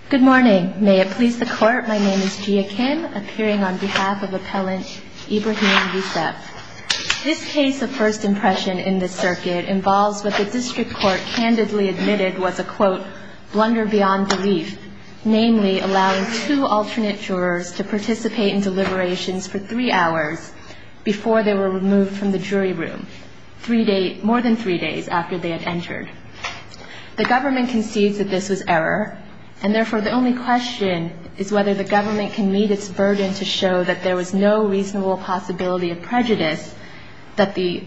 Good morning. May it please the Court, my name is Jia Kim, appearing on behalf of Appellant Ibrahim Youssef. This case of first impression in this circuit involves what the District Court candidly admitted was a, quote, blunder beyond belief, namely allowing 2 alternate jurors to participate in deliberations for 3 hours before they were removed from the jury room, more than 3 days after they had entered. The government concedes that this was error, and therefore the only question is whether the government can meet its burden to show that there was no reasonable possibility of prejudice, that the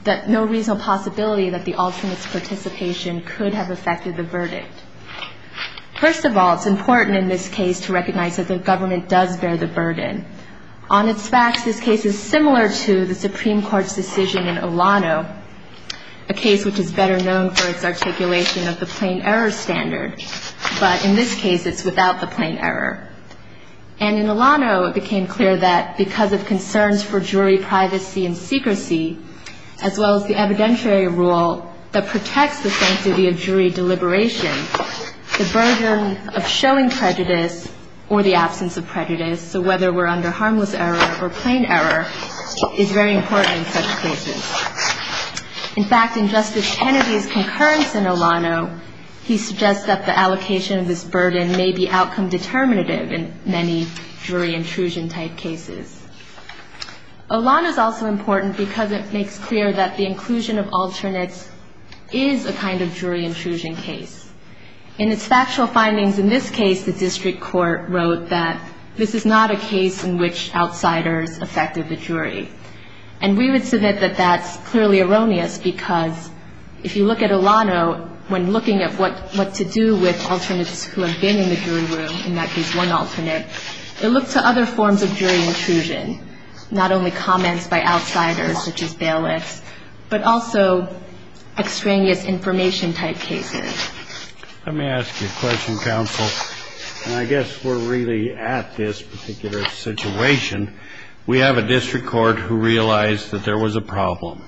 alternate's participation could have affected the verdict. First of all, it's important in this case to recognize that the government does bear the burden. On its facts, this case is similar to the Supreme Court's decision in Olano, a case which is better known for its articulation of the plain error standard, but in this case it's without the plain error. And in Olano, it became clear that because of concerns for jury privacy and secrecy, as well as the evidentiary rule that protects the sanctity of jury deliberation, the burden of showing prejudice or the absence of prejudice, so whether we're under harmless error or plain error, is very important in such cases. In fact, in Justice Kennedy's concurrence in Olano, he suggests that the allocation of this burden may be outcome determinative in many jury intrusion type cases. Olano is also important because it makes clear that the inclusion of alternates is a kind of jury intrusion case. In its factual findings in this case, the district court wrote that this is not a case in which outsiders affected the jury. And we would submit that that's clearly erroneous because if you look at Olano, when looking at what to do with alternates who have been in the jury room, in that case one alternate, it looked to other forms of jury intrusion, not only comments by outsiders such as bailiffs, but also extraneous information type cases. Let me ask you a question, counsel. And I guess we're really at this particular situation. We have a district court who realized that there was a problem.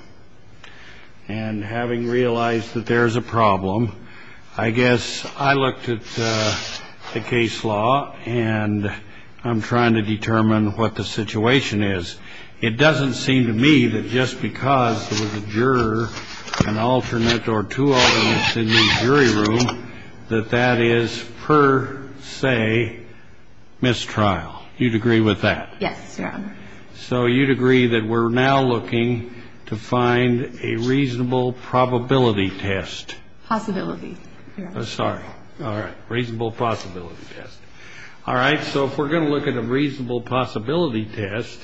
And having realized that there's a problem, I guess I looked at the case law and I'm trying to determine what the situation is. It doesn't seem to me that just because there was a juror, an alternate or 2 alternates in the jury room, that is per se mistrial. You'd agree with that? Yes, Your Honor. So you'd agree that we're now looking to find a reasonable probability test. Possibility. Sorry. All right. Reasonable possibility test. All right. So if we're going to look at a reasonable possibility test,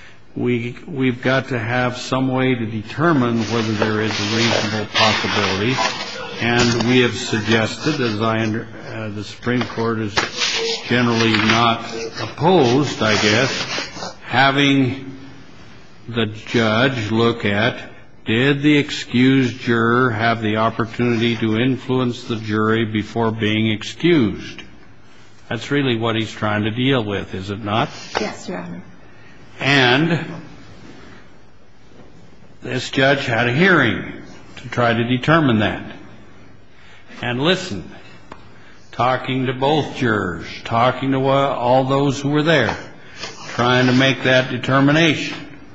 we've got to have some way to determine whether there is a reasonable possibility. And we have suggested, as the Supreme Court is generally not opposed, I guess, having the judge look at, did the excused juror have the opportunity to influence the jury before being excused? That's really what he's trying to deal with, is it not? Yes, Your Honor. And this judge had a hearing to try to determine that. And listened, talking to both jurors, talking to all those who were there, trying to make that determination.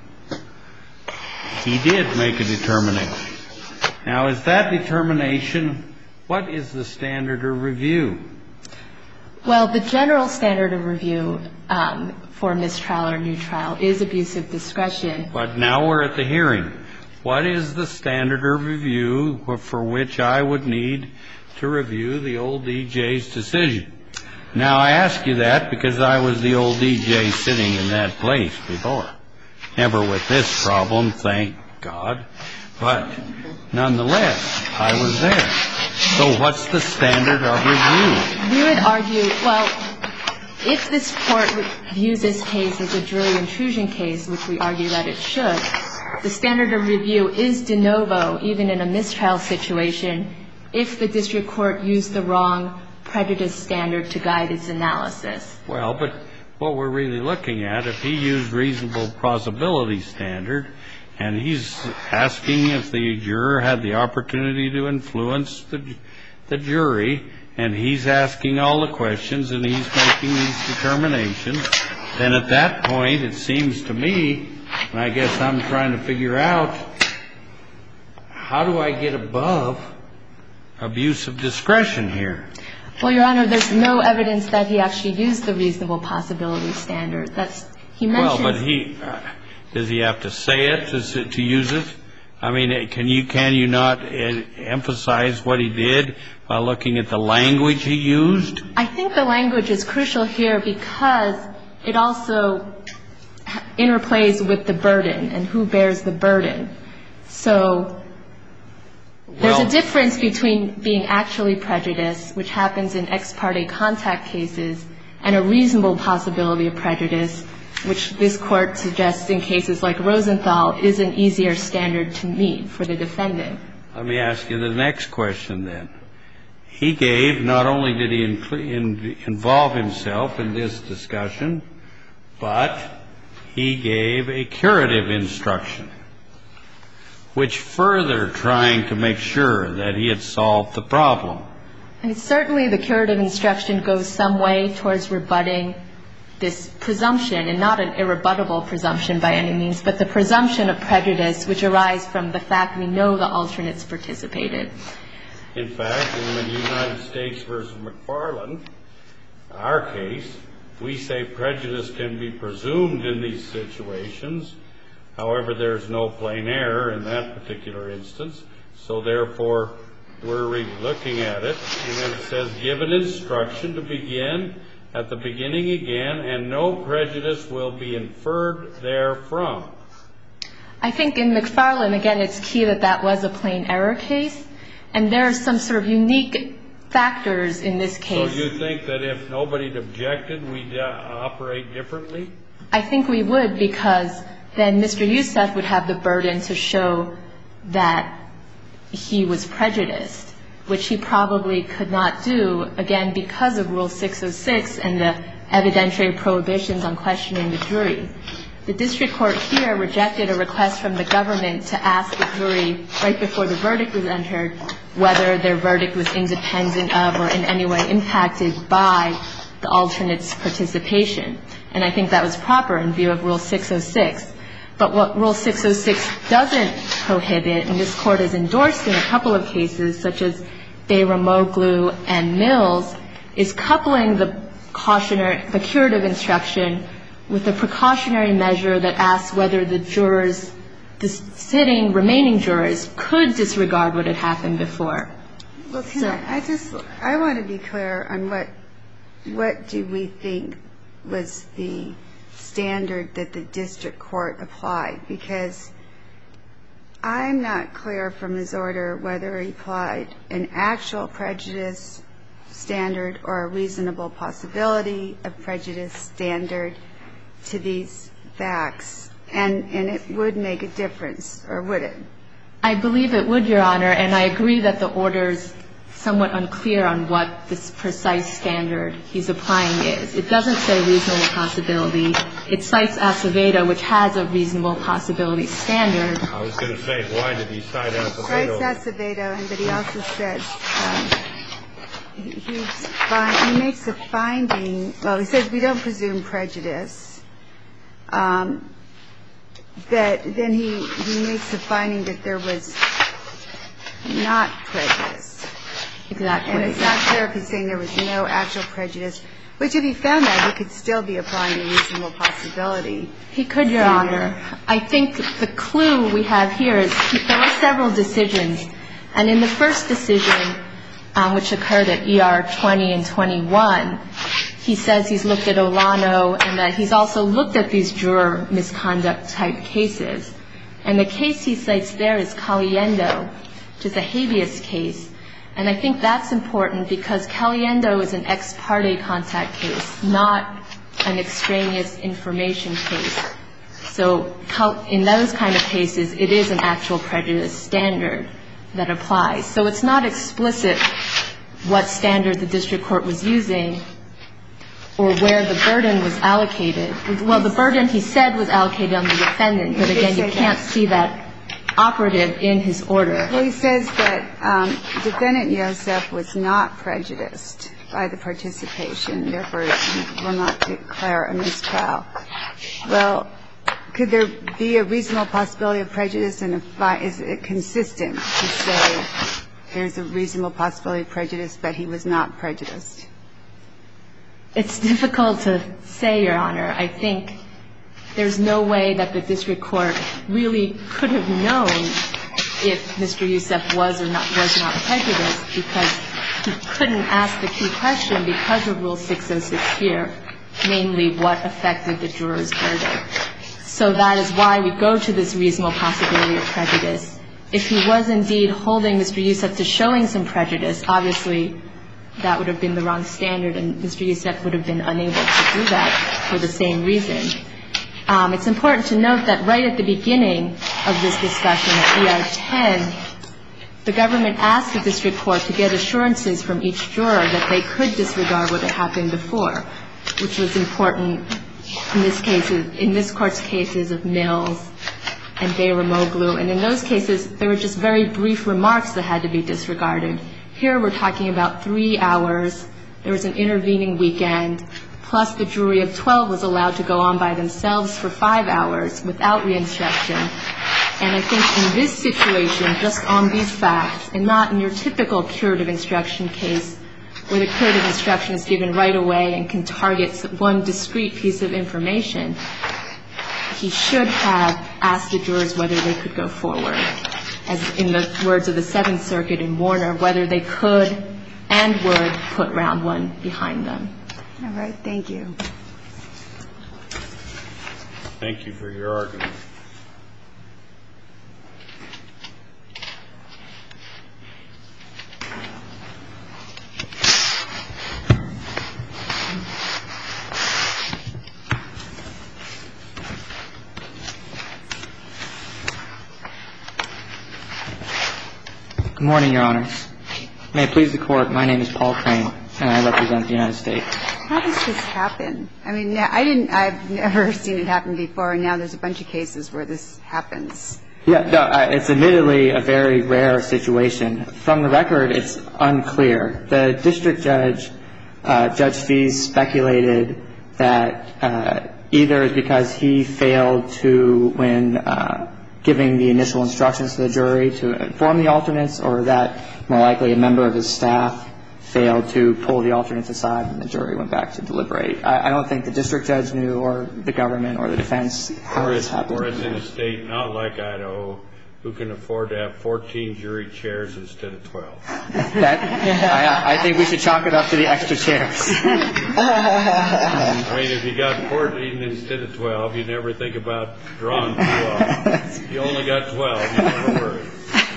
He did make a determination. Now, is that determination, what is the standard of review? Well, the general standard of review for mistrial or new trial is abuse of discretion. But now we're at the hearing. What is the standard of review for which I would need to review the old DJ's decision? Now, I ask you that because I was the old DJ sitting in that place before. Never with this problem, thank God. But nonetheless, I was there. So what's the standard of review? We would argue, well, if this court views this case as a jury intrusion case, which we argue that it should, the standard of review is de novo, even in a mistrial situation, if the district court used the wrong prejudice standard to guide its analysis. Well, but what we're really looking at, if he used reasonable possibility standard, and he's asking if the juror had the opportunity to influence the jury, and he's asking all the questions and he's making these determinations, then at that point it seems to me, and I guess I'm trying to figure out, how do I get above abuse of discretion here? Well, Your Honor, there's no evidence that he actually used the reasonable possibility standard. He mentions... Well, but does he have to say it to use it? I mean, can you not emphasize what he did by looking at the language he used? I think the language is crucial here because it also interplays with the burden and who bears the burden. So there's a difference between being actually prejudiced, which happens in ex parte contact cases, and a reasonable possibility of prejudice, which this Court suggests in cases like Rosenthal is an easier standard to meet for the defendant. Let me ask you the next question then. He gave, not only did he involve himself in this discussion, but he gave a curative instruction, which further trying to make sure that he had solved the problem. And certainly the curative instruction goes some way towards rebutting this presumption, and not an irrebuttable presumption by any means, but the presumption of prejudice which arises from the fact we know the alternates participated. In fact, in the United States v. McFarland, our case, we say prejudice can be presumed in these situations. However, there's no plain error in that particular instance. So therefore, we're looking at it, and then it says, give an instruction to begin at the beginning again, and no prejudice will be inferred therefrom. I think in McFarland, again, it's key that that was a plain error case, and there are some sort of unique factors in this case. So you think that if nobody had objected, we'd operate differently? I think we would, because then Mr. Youssef would have the burden to show that he was prejudiced, which he probably could not do, again, because of Rule 606 and the evidentiary prohibitions on questioning the jury. The district court here rejected a request from the government to ask the jury right before the verdict was entered whether their verdict was independent of or in any way impacted by the alternate's participation. And I think that was proper in view of Rule 606. But what Rule 606 doesn't prohibit, and this Court has endorsed in a couple of cases, such as Bayramoglu and Mills, is coupling the curative instruction with a precautionary measure that asks whether the jurors, the remaining jurors, could disregard what had happened before. Well, I want to be clear on what do we think was the standard that the district court applied, because I'm not clear from his order whether he applied an actual prejudice standard or a reasonable possibility of prejudice standard to these facts, and it would make a difference, or would it? I believe it would, Your Honor, and I agree that the order's somewhat unclear on what this precise standard he's applying is. It doesn't say reasonable possibility. It cites Acevedo, which has a reasonable possibility standard. I was going to say, why did he cite Acevedo? Cites Acevedo, but he also says he makes a finding. Well, he says we don't presume prejudice. But then he makes a finding that there was not prejudice. Exactly. And it's not clear if he's saying there was no actual prejudice, which if he found that, he could still be applying a reasonable possibility. He could, Your Honor. I think the clue we have here is there were several decisions, and in the first decision, which occurred at ER 20 and 21, he says he's looked at Olano and that he's also looked at these juror misconduct type cases. And the case he cites there is Caliendo, which is a habeas case. And I think that's important because Caliendo is an ex parte contact case, not an extraneous information case. So in those kind of cases, it is an actual prejudice standard that applies. So it's not explicit what standard the district court was using or where the burden was allocated. Well, the burden, he said, was allocated on the defendant, but again, you can't see that operative in his order. Well, he says that Defendant Yosef was not prejudiced by the participation, therefore he will not declare a mistrial. Well, could there be a reasonable possibility of prejudice, and is it consistent to say there's a reasonable possibility of prejudice, but he was not prejudiced? It's difficult to say, Your Honor. I think there's no way that the district court really could have known if Mr. Yosef was not prejudiced, because he couldn't ask the key question because of Rule 606 here, namely what affected the juror's verdict. So that is why we go to this reasonable possibility of prejudice. If he was indeed holding Mr. Yosef to showing some prejudice, obviously that would have been the wrong standard, and Mr. Yosef would have been unable to do that for the same reason. It's important to note that right at the beginning of this discussion at ER 10, the government asked the district court to get assurances from each juror that they could disregard what had happened before, which was important in this Court's cases of Mills and Bayramoglu. And in those cases, there were just very brief remarks that had to be disregarded. Here we're talking about 3 hours. There was an intervening weekend, plus the jury of 12 was allowed to go on by themselves for 5 hours without re-instruction. And I think in this situation, just on these facts, and not in your typical curative instruction case where the curative instruction is given right away and can target one discrete piece of information, he should have asked the jurors whether they could go forward, as in the words of the Seventh Circuit in Warner, whether they could and would put round one behind them. All right. Thank you. Thank you for your argument. Good morning, Your Honors. May it please the Court, my name is Paul Crane, and I represent the United States. How does this happen? I mean, I've never seen it happen before, and now there's a bunch of cases where this happens. Yeah, no, it's admittedly a very rare situation. From the record, it's unclear. The district judge, Judge Fees, speculated that either it's because he failed to, when giving the initial instructions to the jury, to inform the alternates, or that more likely a member of his staff failed to pull the alternates aside when the jury went back to deliberate. I don't think the district judge knew, or the government, or the defense how this happened. Or it's in a state not like Idaho who can afford to have 14 jury chairs instead of 12. I think we should chalk it up to the extra chairs. I mean, if you got 14 instead of 12, you never think about drawing 12. You only got 12, you never worry.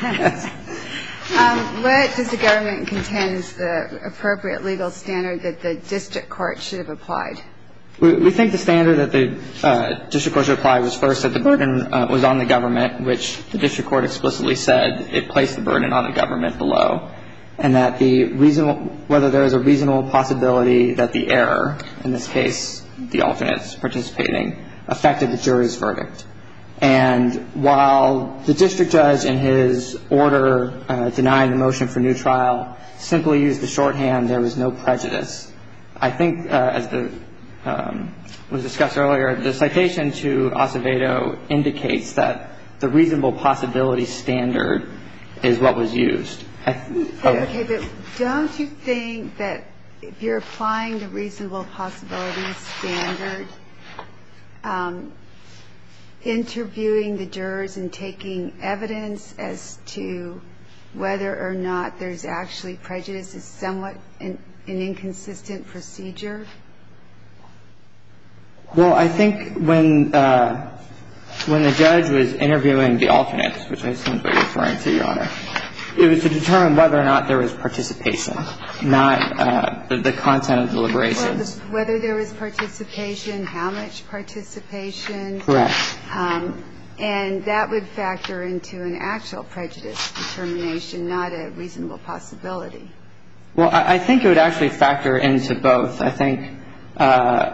What does the government contend is the appropriate legal standard that the district court should have applied? We think the standard that the district court should apply was first that the burden was on the government, which the district court explicitly said it placed the burden on the government below, and that whether there is a reasonable possibility that the error, in this case the alternates participating, affected the jury's verdict. And while the district judge in his order denying the motion for new trial simply used the shorthand, there was no prejudice, I think, as was discussed earlier, the citation to Acevedo indicates that the reasonable possibility standard is what was used. Okay, but don't you think that if you're applying the reasonable possibility standard, interviewing the jurors and taking evidence as to whether or not there's actually prejudice is somewhat an inconsistent procedure? Well, I think when the judge was interviewing the alternates, which I assume is what you're referring to, Your Honor, it was to determine whether or not there was participation, not the content of deliberation. Well, whether there was participation, how much participation. Correct. And that would factor into an actual prejudice determination, not a reasonable possibility. Well, I think it would actually factor into both. I think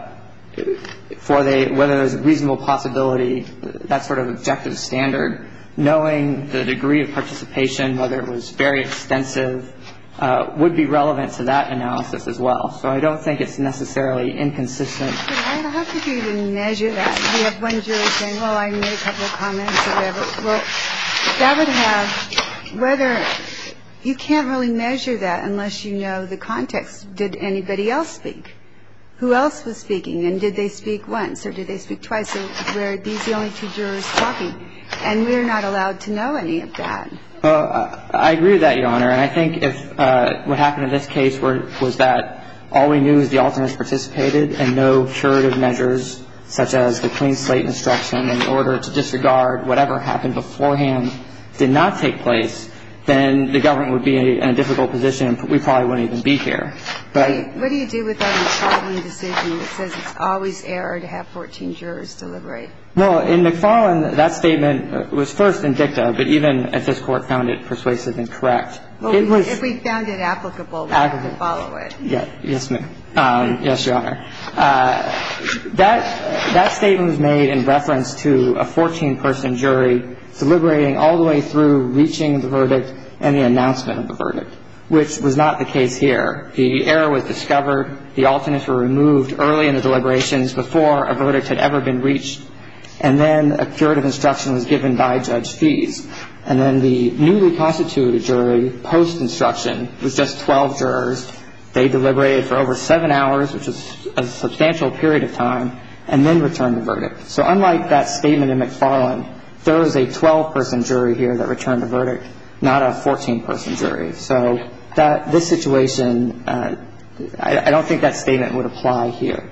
whether there's a reasonable possibility, that sort of objective standard knowing the degree of participation, whether it was very extensive, would be relevant to that analysis as well. So I don't think it's necessarily inconsistent. But how could you even measure that? You have one juror saying, well, I made a couple of comments or whatever. Well, that would have whether you can't really measure that unless you know the context. Did anybody else speak? Who else was speaking? And did they speak once or did they speak twice? So were these the only two jurors talking? And we're not allowed to know any of that. Well, I agree with that, Your Honor. And I think if what happened in this case was that all we knew is the alternates participated and no curative measures such as the clean slate instruction in order to disregard whatever happened beforehand did not take place, then the government would be in a difficult position and we probably wouldn't even be here. But what do you do with that McFarland decision that says it's always error to have 14 jurors deliberate? Well, in McFarland, that statement was first in dicta, but even if this Court found it persuasive and correct, well, it was... If we found it applicable, we have to follow it. Yeah, yes, ma'am. Yes, Your Honor. That statement was made in reference to a 14-person jury deliberating all the way through reaching the verdict and the announcement of the verdict, which was not the case here. The error was discovered. The alternates were removed early in the deliberations before a verdict had ever been reached. And then a curative instruction was given by Judge Fees. And then the newly constituted jury, post-instruction, was just 12 jurors. They deliberated for over 7 hours, which is a substantial period of time, and then returned the verdict. So unlike that statement in McFarland, there was a 12-person jury here that returned the verdict, not a 14-person jury. So this situation, I don't think that statement would apply here.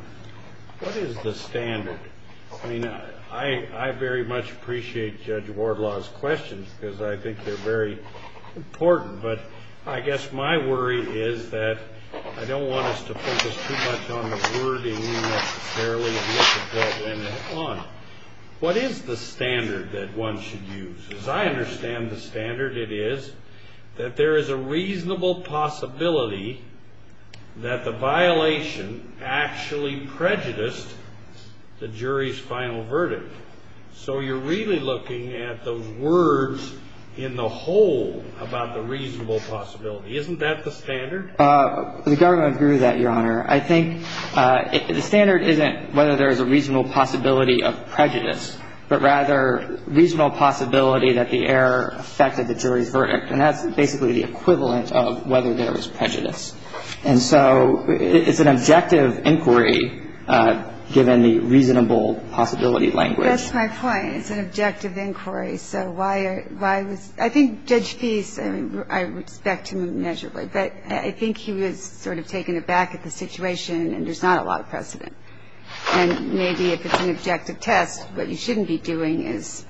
What is the standard? I mean, I very much appreciate Judge Wardlaw's questions because I think they're very important. But I guess my worry is that I don't want us to focus too much on the wording necessarily and look at what went on. What is the standard that one should use? As I understand the standard, it is that there is a reasonable possibility that the violation actually prejudiced the jury's final verdict. So you're really looking at those words in the whole about the reasonable possibility. Isn't that the standard? The government would agree with that, Your Honor. I think the standard isn't whether there is a reasonable possibility of prejudice, but rather reasonable possibility that the error affected the jury's verdict. And that's basically the equivalent of whether there was prejudice. And so it's an objective inquiry given the reasonable possibility language. That's my point. It's an objective inquiry. So why was – I think Judge Feist, I respect him immeasurably, but I think he was sort of taken aback at the situation, and there's not a lot of precedent. And maybe if it's an objective test, what you shouldn't be doing is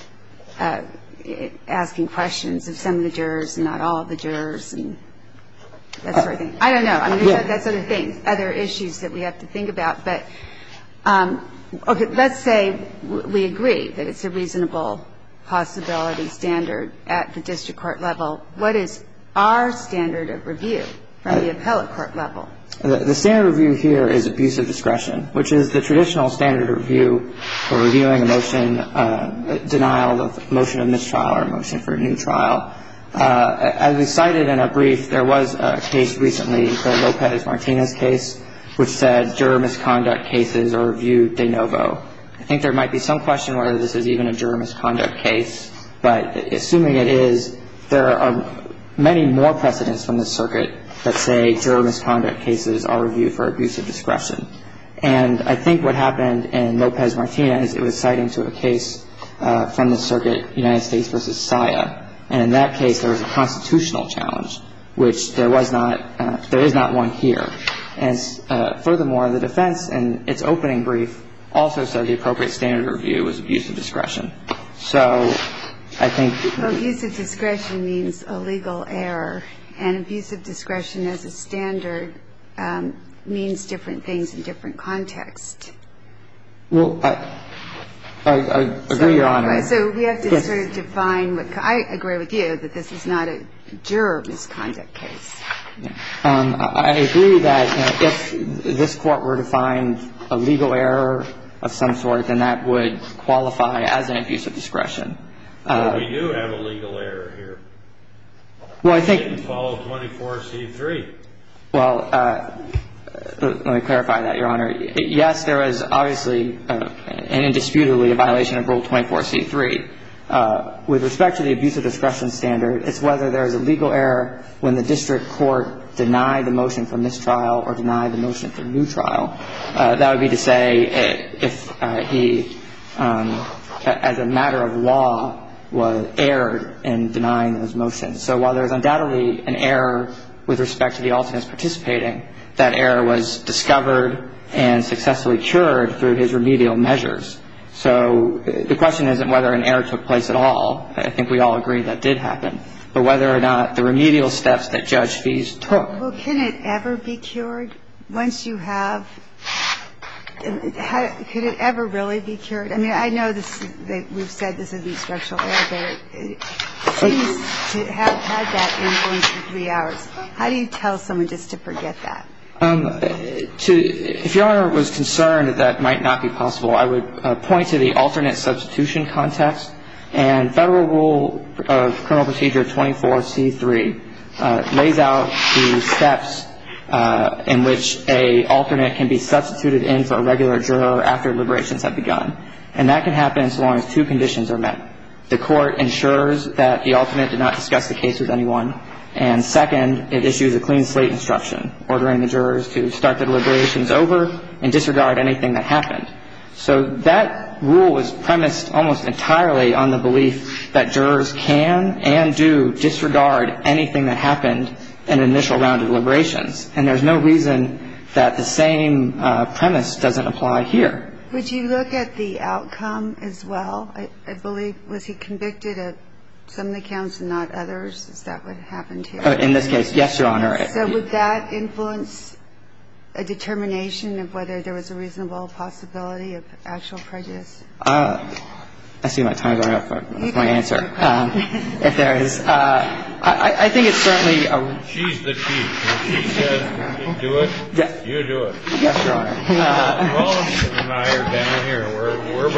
asking questions of some of the jurors and not all of the jurors and that sort of thing. I don't know. I mean, that's other things, other issues that we have to think about. But, okay, let's say we agree that it's a reasonable possibility standard at the district court level. What is our standard of review from the appellate court level? The standard review here is abuse of discretion, which is the traditional standard of review for reviewing a motion, denial of motion of mistrial or a motion for a new trial. As we cited in our brief, there was a case recently, the Lopez-Martinez case, which said juror misconduct cases are reviewed de novo. I think there might be some question whether this is even a juror misconduct case, but assuming it is, there are many more precedents from this circuit that say juror misconduct cases are reviewed for abuse of discretion. And I think what happened in Lopez-Martinez, it was citing to a case from the circuit, United States v. Saya. And in that case, there was a constitutional challenge, which there is not one here. And furthermore, the defense in its opening brief also said the appropriate standard of review was abuse of discretion. So I think abuse of discretion means a legal error, and abuse of discretion as a standard means different things in different contexts. Well, I agree, Your Honor. So we have to sort of define what – I agree with you that this is not a juror misconduct case. I agree that if this Court were to find a legal error of some sort, then that would qualify as an abuse of discretion. We do have a legal error here. Well, I We think... didn't follow 24C3. Well, let me clarify that, Your Honor. Yes, there was obviously and indisputably a violation of Rule 24C3. With respect to the abuse of discretion standard, it's whether there is a legal error when the district court denied the motion for mistrial or denied the motion for new trial. That would be to say if he, as a matter of law, was erred in denying those motions. So while there's undoubtedly an error with respect to the alternates participating, that error was discovered and successfully cured through his remedial measures. So the question isn't whether an error took place at all. I think we all agree that did happen. But whether or not the remedial steps that Judge Fees took. Well, can it ever be cured once you have – could it ever really be cured? I mean, I know we've said this is a structural error, but it seems to have had that influence for 3 hours. How do you tell someone just to forget that? If Your Honor was concerned that might not be possible, I would point to the alternate substitution context. And Federal Rule of Criminal Procedure 24C3 lays out the steps in which a alternate can be substituted in for a regular juror after deliberations have begun. And that can happen so long as 2 conditions are met. The court ensures that the alternate did not discuss the case with anyone. And second, it issues a clean slate instruction, ordering the jurors to start the deliberations over and disregard anything that happened. So that rule was premised almost entirely on the belief that jurors can and do disregard anything that happened in an initial round of deliberations. And there's no reason that the same premise doesn't apply here. Would you look at the outcome as well? I believe, was he convicted of some of the counts and not others? Is that what happened here? In this case, yes, Your Honor. So would that influence a determination of whether there was a reasonable possibility of actual prejudice? I see my time's running up for my answer. If there is. I think it's certainly a... She's the chief. If she says do it, you do it. Yes, Your Honor. Rawlinson and I are down here. We're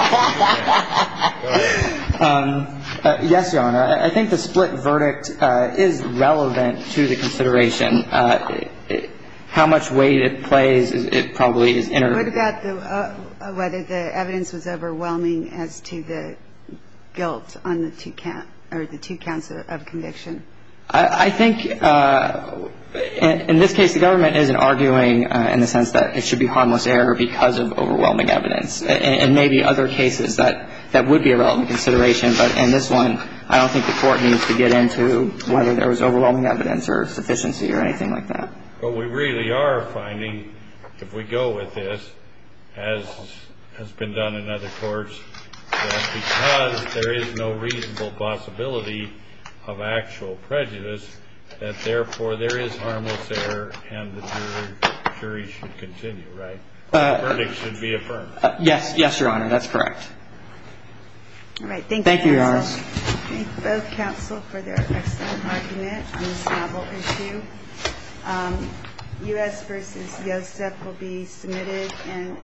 bound. Yes, Your Honor. I think the split verdict is relevant to the consideration. How much weight it plays, it probably is What about whether the evidence was overwhelming as to the guilt on the 2 counts of conviction? I think in this case the government isn't arguing in the sense that it should be harmless error because of overwhelming evidence. And maybe other cases that would be a relevant consideration. But in this one, I don't think the court needs to get into whether there was overwhelming evidence or sufficiency or anything like that. But we really are finding, if we go with this, as has been done in other courts, that because there is no reasonable possibility of actual prejudice, that therefore there is harmless error and the jury should continue, right? The verdict should be affirmed. Yes, Your Honor, that's correct. All right. Thank you, Thank you, Your Honor. Thank both counsel for their excellent argument on this novel issue. U.S. v. Yosef will be submitted and